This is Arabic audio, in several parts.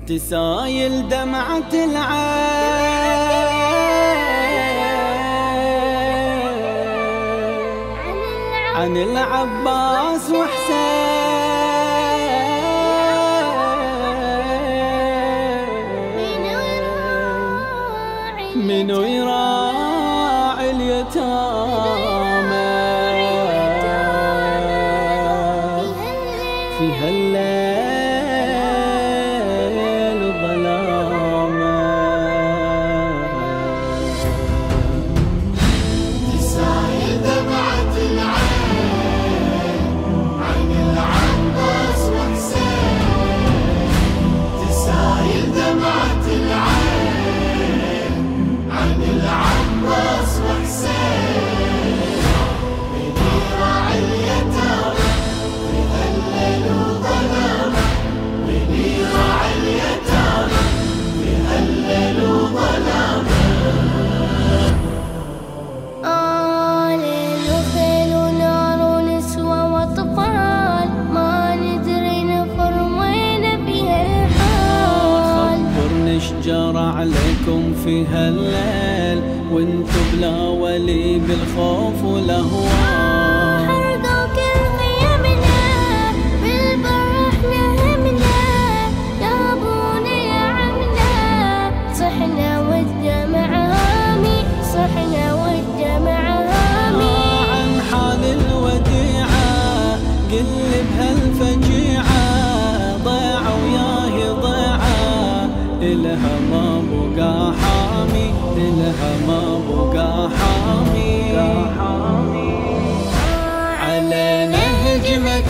تسايل دمعة العين عن العباس وحسين، منو يراعي اليتامى في هالليل ظلامة. تسايل دمعة العين عن العباس وحسين، تسايل دمعة العين عن العباس وحسين، من يراعي اليتامى في هالليل وظلامة، من يراعي اليتامى في هالليل وظلامة. ليل وخيل ونار ونسوى واطفال، ما ندري نفر وين بهالحال. خبرني ايش جرى عليكم في هالليل وانتو بلا ولي بالخوف والهوال. حرقوا كل خيامنا بالبر احنا همنا، يا ابونا يا عمنا صحنا والدمع هامي، صحنا والدمع هامي. عن حال الوديعة قل بهالفجيعة، ضيعة وياه ضيعة إلها ما بقى حامي، إلها ما بقى حامي. علينا هجمة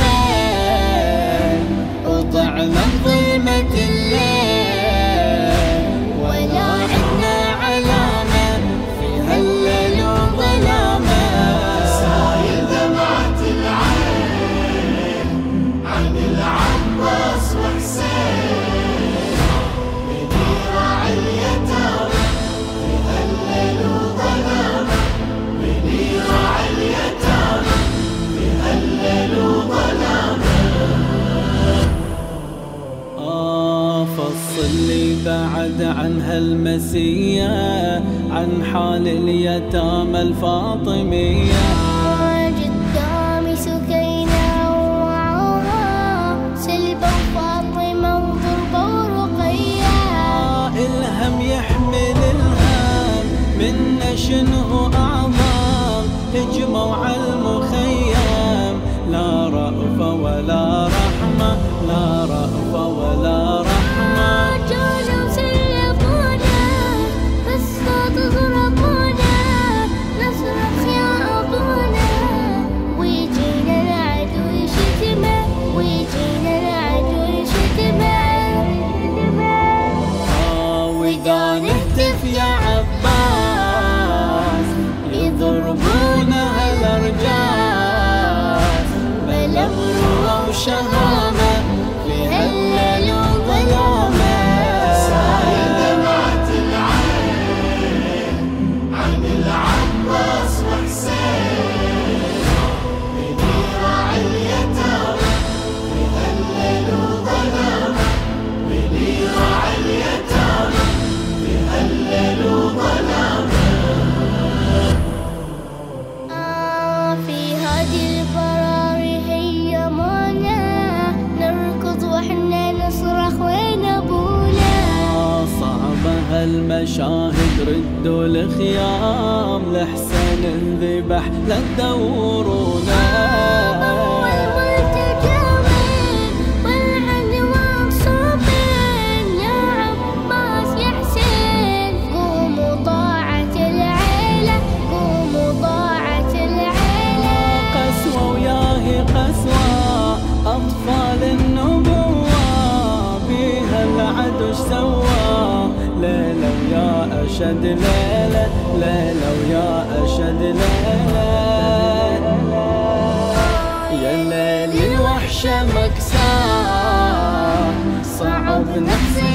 الخيل وضعنا ظلمة الليل، ولا عدنا علامة في هالليل وظلامة. تسايل دمعة العين عن العباس وحسين، من يراعي اليتامى في هالليل وظلامة، من يراعي اليتامى في هالليل وظلامة. فصل لي بعد عن هالمسية، عن حال اليتامى الفاطمية. قدامي سكينة ووعوها، سلبة وفاطمة وضربة ورقية. الهم يحمل الهم منا شنو أعظم، هجموا على المخيم لا رأفة ولا رحمة، لا رأفة ولا رحمة. جونا وسلبونا بالصوت ضربونا، نصرخ يا أبونا ويجينا العدو يشتمه، ويجينا العدو يشتمه. وإذا نهتف يا عباس يضربونا هالأرجاس، بلا مروة وشهامة في هالليل وظلامة. تسايل دمعة العين عن العباس وحسين، من يراعي اليتامى في هالليل وظلامة، من يراعي اليتامى في هالليل وظلامة. في هذه البراري هي مونا، نركض واحنا نصرخ وين ابونا. صعبة هالمشاهد ردوا الخيام، لحسن انذبح لا تدورونا. والملتجمين والعدوى مصابين، يا عباس يا حسين قوموا ضاعت العيلة، قوموا ضاعت العيلة. قسوة وياه قسوة أطفال النبوة، بيها العدو سوى ليلة ويا أشد ليلة، ليلة ويا أشد ليلة. يا الليل الوحشة مكساة صعب نفسي